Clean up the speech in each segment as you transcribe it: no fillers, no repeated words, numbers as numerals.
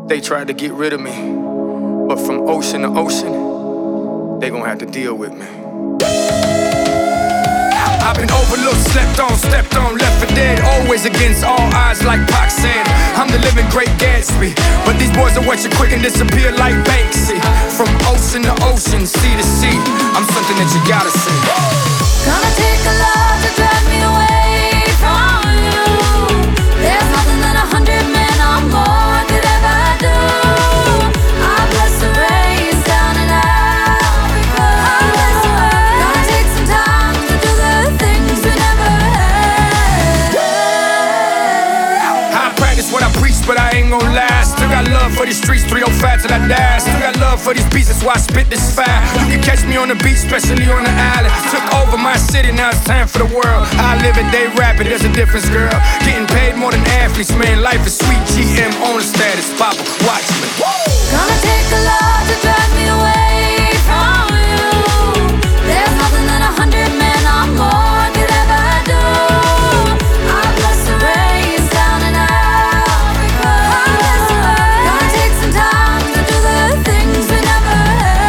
They tried to get rid of me, but from ocean to ocean, they gon' have to deal with me. I've been overlooked, slept on, stepped on, left for dead. Always against all odds, like Pac said. I'm the living great Gatsby, but these boys will watch you quick and disappear like Banksy. From ocean to ocean, sea to sea, I'm something that you gotta see. Gonna take a lot to drive me away from you. There's nothing that 100 men or more could ever do. I bless the rains down in Africa. Gonna take some time to do the things we never had. I practice what I preach, but I ain't gon' lie. Still got love for these streets, 305 till I die. Still got love for these beats, that's why I spit this fire. You can catch me on the beach, especially on the island. Took over my city, now it's time for the world. I live it, they rap it, there's a difference, girl. Getting paid more than athletes, man, life is sweet. GM on the status, Papa, watch me. Gonna take a lot to drive me away from you. There's nothing that 100 men or more could ever do. I bless the rains down in Africa. Gonna take some time to do the things we never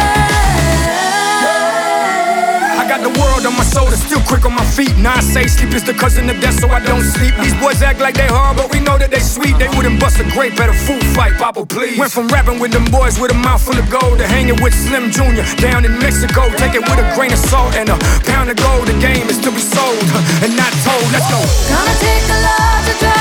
had. I got the world on my shoulders, still quick on my feet. Now I say sleep is the cousin of death, so I don't sleep. These boys act like they hard, but we know that they sweet. They wouldn't bust a grape at a food fight, Papa, please. Went from rapping with them boys with a mouth full of gold to hanging with Slim Jr. down in Mexico. Take it with a grain of salt and a pound of gold. The game is to be sold and not told. Let's go. Gonna take a lot to drive